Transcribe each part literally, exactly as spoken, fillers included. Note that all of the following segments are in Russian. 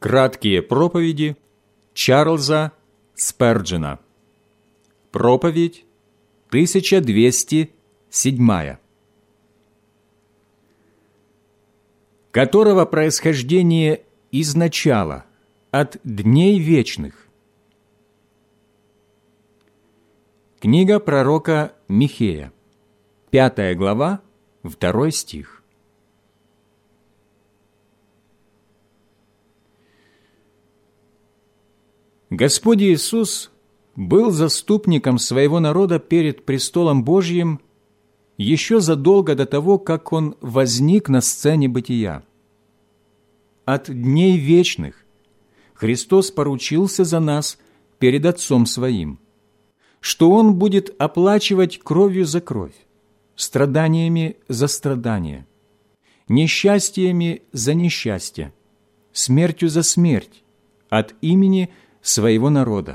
Краткие проповеди Чарльза Сперджена. Проповедь тысяча двести седьмая. Которого происхождение изначало, от дней вечных. Книга пророка Михея, пятая глава, второй стих. Господь Иисус был заступником своего народа перед престолом Божьим еще задолго до того, как Он возник на сцене бытия. От дней вечных Христос поручился за нас перед Отцом Своим, что Он будет оплачивать кровью за кровь, страданиями за страдания, несчастьями за несчастье, смертью за смерть от имени своего народа.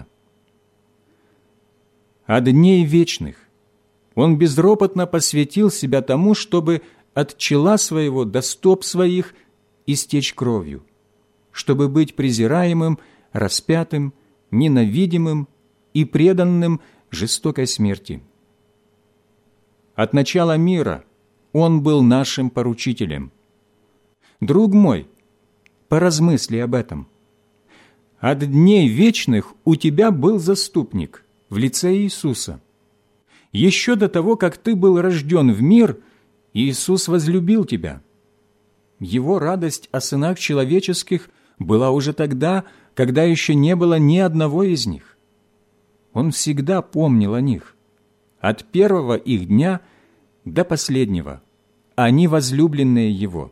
От дней вечных Он безропотно посвятил себя тому, чтобы от чела своего до стоп своих истечь кровью, чтобы быть презираемым, распятым, ненавидимым и преданным жестокой смерти. От начала мира Он был нашим поручителем. Друг мой, поразмысли об этом. От дней вечных у тебя был заступник в лице Иисуса. Еще до того, как ты был рожден в мир, Иисус возлюбил тебя. Его радость о сынах человеческих была уже тогда, когда еще не было ни одного из них. Он всегда помнил о них. От первого их дня до последнего. Они возлюбленные Его.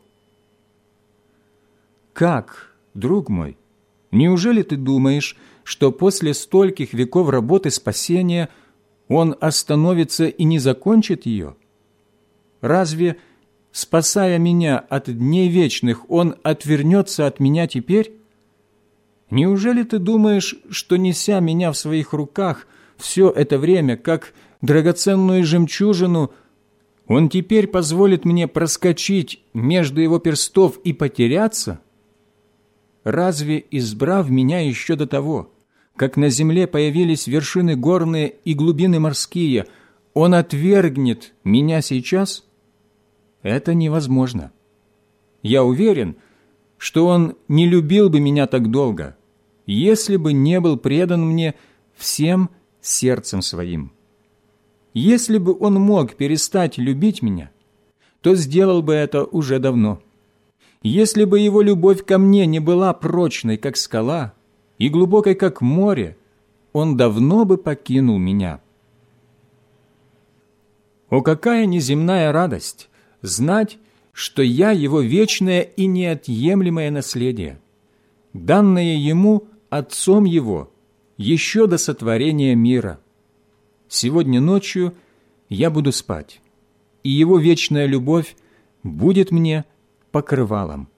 Как, друг мой, неужели ты думаешь, что после стольких веков работы спасения Он остановится и не закончит ее? Разве, спасая меня от дней вечных, Он отвернется от меня теперь? Неужели ты думаешь, что, неся меня в своих руках все это время, как драгоценную жемчужину, Он теперь позволит мне проскочить между Его перстов и потеряться? Разве, избрав меня еще до того, как на земле появились вершины горные и глубины морские, Он отвергнет меня сейчас? Это невозможно. Я уверен, что Он не любил бы меня так долго, если бы не был предан мне всем сердцем своим. Если бы Он мог перестать любить меня, то сделал бы это уже давно. Если бы Его любовь ко мне не была прочной, как скала, и глубокой, как море, Он давно бы покинул меня. О, какая неземная радость знать, что я Его вечное и неотъемлемое наследие, данное Ему Отцом Его еще до сотворения мира. Сегодня ночью я буду спать, и Его вечная любовь будет мне покрывалом.